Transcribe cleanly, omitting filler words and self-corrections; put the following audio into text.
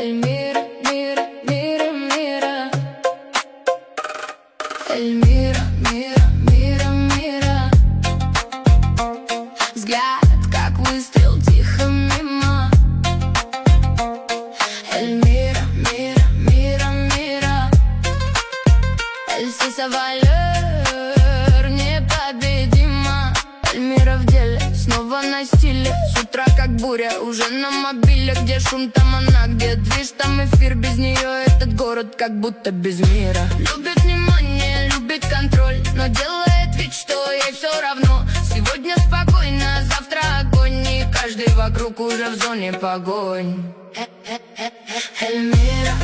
Эльмира, мира, мира, мира. Эльмира, мира, мира, мира. Взгляд, как выстрел, тихо мимо. Эльмира, мира, мира, мира. Эльсиса Валер непобедима. Эльмира в деле, снова на стиле. С утра как буря, уже на мобиле. Где шум, там она, где движ, там эфир. Без нее этот город как будто без мира. Любит внимание, любит контроль, но делает вид, что ей все равно. Сегодня спокойно, завтра огонь, и каждый вокруг уже в зоне погонь. Эльмира.